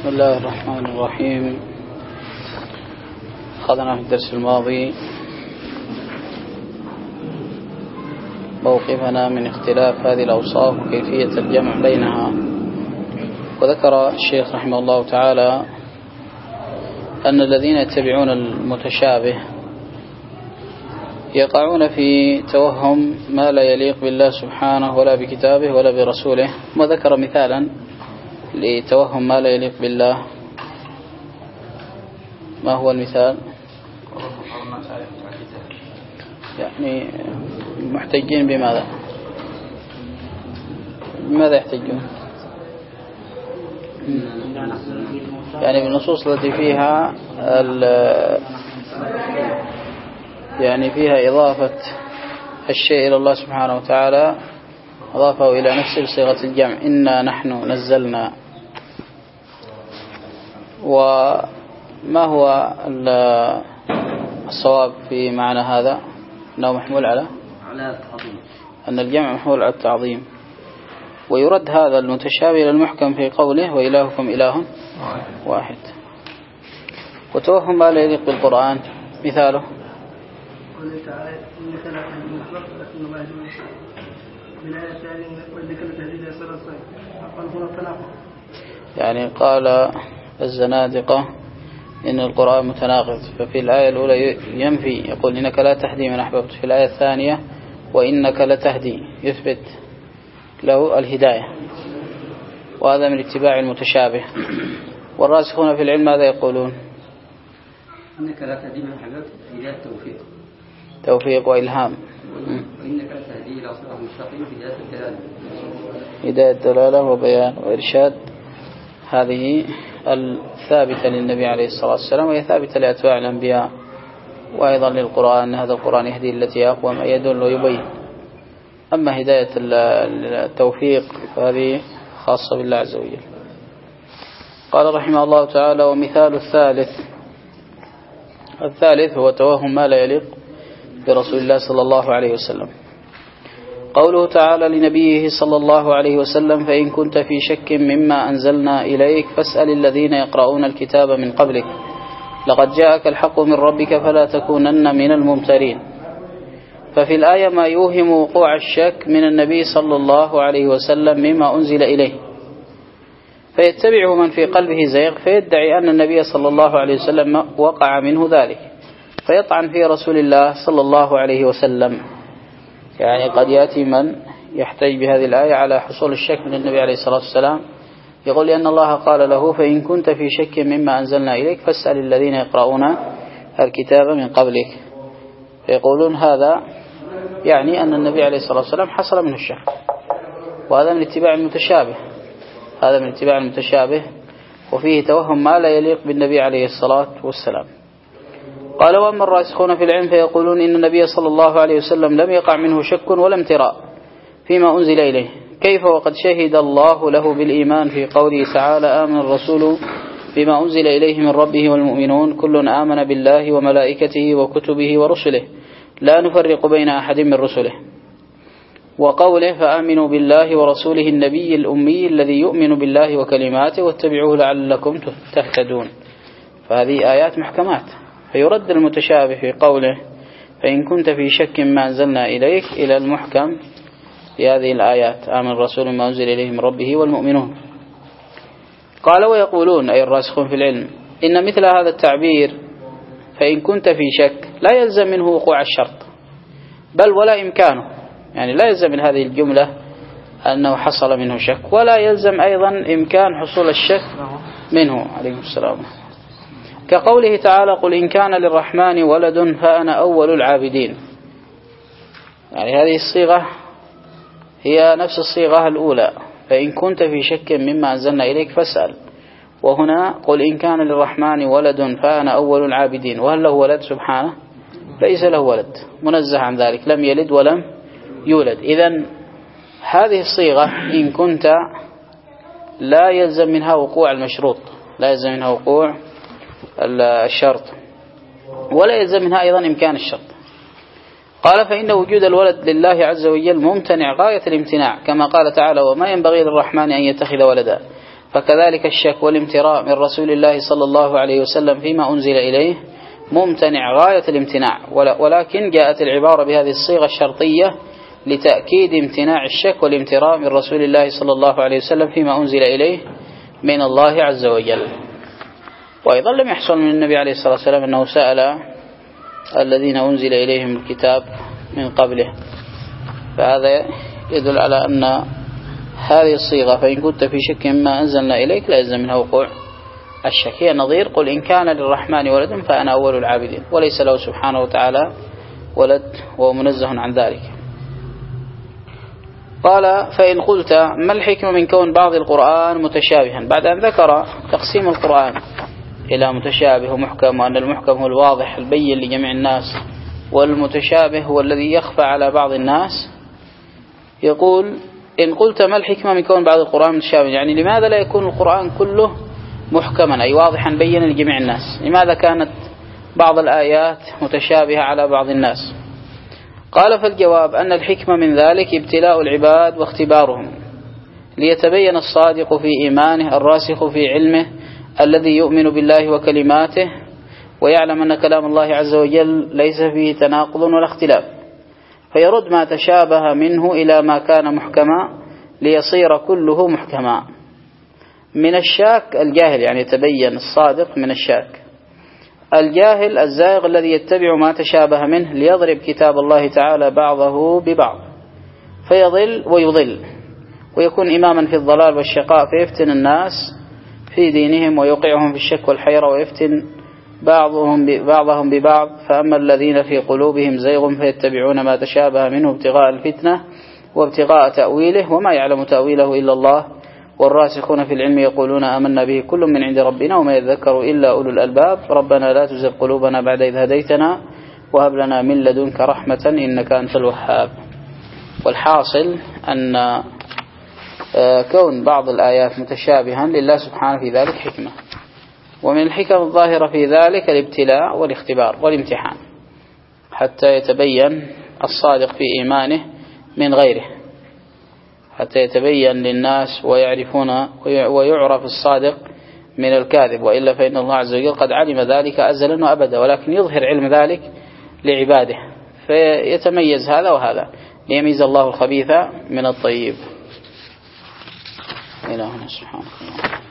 بسم الله الرحمن الرحيم. أخذنا في الدرس الماضي موقفنا من اختلاف هذه الأوصاف وكيفية الجمع بينها، وذكر الشيخ رحمه الله تعالى أن الذين يتبعون المتشابه يقعون في توهم ما لا يليق بالله سبحانه ولا بكتابه ولا برسوله، وذكر مثالا لتوهم ما لا يليق بالله. ما هو المثال؟ يعني محتجين بماذا؟ بماذا يحتجون؟ يعني بالنصوص التي فيها يعني فيها إضافة الشيء إلى الله سبحانه وتعالى، أضافه إلى نفسه بصيغة الجمع، إنا نحن نزلنا. وما هو الصواب في معنى هذا؟ أنه محمول على التعظيم، أن الجمع محمول على التعظيم، ويرد هذا المتشابه إلى المحكم في قوله وإلهكم إله واحد. وتوهم ما لا يليق بالقرآن مثاله يعني قال الزنادقة إن القرآن متناقض، ففي الآية الأولى ينفي يقول إنك لا تهدي من أحببت، في الآية الثانية وإنك لتهدي يثبت له الهداية، وهذا من اتباع المتشابه. والراسخون في العلم ماذا يقولون؟ إنك لا تهدي من أحببت هداية توفيق وإلهام، وإنك لا تهدي إلى صراط مستقيم هداية دلالة وبيان وإرشاد. هذه الثابتة للنبي عليه الصلاة والسلام، وهي ثابتة لأتباع الأنبياء، وأيضا للقرآن هذا القرآن يهدي التي أقوى ما يدل ويبين. أما هداية التوفيق فهذه خاصة بالله عز وجل. قال رحمه الله تعالى: ومثال الثالث هو توهم ما لا يليق برسول الله صلى الله عليه وسلم. قوله تعالى لنبيه صلى الله عليه وسلم: فإن كنت في شك مما أنزلنا إليك فاسأل الذين يقرؤون الكتاب من قبلك لقد جاءك الحق من ربك فلا تكونن من الممترين. ففي الآية ما يوهم وقوع الشك من النبي صلى الله عليه وسلم مما أنزل إليه، فيتبعه من في قلبه زيغ فيدعي أن النبي صلى الله عليه وسلم وقع منه ذلك، فيطعن في رسول الله صلى الله عليه وسلم. يعني قد يأتي من يحتج بهذه الآية على حصول الشك من النبي عليه الصلاة والسلام، يقول لأن الله قال له: فإن كنت في شك مما أنزلنا إليك فاسأل الذين يقرؤون الكتاب من قبلك. فيقولون هذا يعني أن النبي عليه الصلاة والسلام حصل منه الشك، وهذا من اتباع المتشابه، وفيه توهم ما لا يليق بالنبي عليه الصلاة والسلام. قال: وأما الراسخون في العلم فيقولون إن النبي صلى الله عليه وسلم لم يقع منه شك ولا امتراء فيما أنزل إليه، كيف وقد شهد الله له بالإيمان في قوله تعالى: آمن الرسول بما أنزل إليه من ربه والمؤمنون كل آمن بالله وملائكته وكتبه ورسله لا نفرق بين أحد من رسله. وقوله: فآمنوا بالله ورسوله النبي الأمي الذي يؤمن بالله وكلماته واتبعوه لعلكم تهتدون. فهذه آيات محكمات، فيرد المتشابه في قوله: فإن كنت في شك ما أنزلنا إليك إلى المحكم في هذه الآيات: آمن الرسول ما أنزل إليه من ربه والمؤمنون. قال: ويقولون أي الراسخون في العلم إن مثل هذا التعبير فإن كنت في شك لا يلزم منه وقوع الشرط، بل ولا إمكانه، يعني لا يلزم من هذه الجملة أنه حصل منه شك، ولا يلزم أيضا إمكان حصول الشك منه عليه السلام. كقوله تعالى: قل إن كان للرحمن ولد فأنا أول العابدين. يعني هذه الصيغة هي نفس الصيغة الأولى: فإن كنت في شك مما أنزلنا إليك فاسأل، وهنا قل إن كان للرحمن ولد فأنا أول العابدين. وهل له ولد؟ سبحانه ليس له ولد، منزه عن ذلك، لم يلد ولم يولد. إذن هذه الصيغة إن كنت لا يلزم منها وقوع المشروط، لا يلزم منها وقوع الشرط، ولا يلزم منها أيضا إمكان الشرط. قال: فإن وجود الولد لله عز وجل ممتنع غاية الامتناع، كما قال تعالى: وما ينبغي للرحمن أن يتخذ ولدا. فكذلك الشك والامتراء من رسول الله صلى الله عليه وسلم فيما أنزل إليه ممتنع غاية الامتناع، ولكن جاءت العبارة بهذه الصيغة الشرطية لتأكيد امتناع الشك والامتراء من رسول الله صلى الله عليه وسلم فيما أنزل إليه من الله عز وجل. وأيضا لم يحصل من النبي عليه الصلاة والسلام أنه سأل الذين أنزل إليهم الكتاب من قبله، فهذا يدل على أن هذه الصيغة فإن كنت في شك مما أنزلنا إليك لا يلزم منها وقوع الشك. هي نظير قل إن كان للرحمن ولد فأنا أول العابدين، وليس له سبحانه وتعالى ولد وهو منزه عن ذلك. قال فإن قلت ما الحكمة من كون بعض القرآن متشابها، بعد أن ذكر تقسيم القرآن إلى متشابه ومحكم، وأن المحكم هو الواضح البين لجميع الناس، والمتشابه هو الذي يخفى على بعض الناس، يقول إن قلت ما الحكمة من كون بعض القرآن متشابها، يعني لماذا لا يكون القرآن كله محكما أي واضحا بينا لجميع الناس، لماذا كانت بعض الآيات متشابهة على بعض الناس؟ قال فالجواب أن الحكمة من ذلك ابتلاء العباد واختبارهم ليتبين الصادق في إيمانه الراسخ في علمه الذي يؤمن بالله وكلماته ويعلم أن كلام الله عز وجل ليس فيه تناقض ولا اختلاف، فيرد ما تشابه منه إلى ما كان محكما ليصير كله محكما. من الشاك الجاهل، يعني يتبين الصادق من الشاك. الجاهل الزائغ الذي يتبع ما تشابه منه ليضرب كتاب الله تعالى بعضه ببعض فيضل ويضل ويكون إماما في الضلال والشقاء، فيفتن الناس في دينهم ويوقعهم في الشك والحيرة ويفتن بعضهم ببعض. فأما الذين في قلوبهم زيغ فيتبعون ما تشابه منه ابتغاء الفتنة وابتغاء تأويله وما يعلم تأويله إلا الله، والراسخون في العلم يقولون آمنا به كل من عند ربنا وما يذكر إلا أولو الألباب ربنا لا تزغ قلوبنا بعد إذ هديتنا وهب لنا من لدنك رحمة إنك أنت الوهاب. والحاصل أن كون بعض الآيات متشابها لله سبحانه في ذلك حكمة، ومن الحكم الظاهرة في ذلك الابتلاء والاختبار والامتحان حتى يتبين الصادق في إيمانه من غيره، حتى يتبين للناس ويعرفون ويعرف الصادق من الكاذب، وإلا فإن الله عز وجل قد علم ذلك أزلا وأبدا، ولكن يظهر علم ذلك لعباده فيتميز هذا وهذا ليميز الله الخبيث من الطيب. إلهنا سبحانه وتعالى.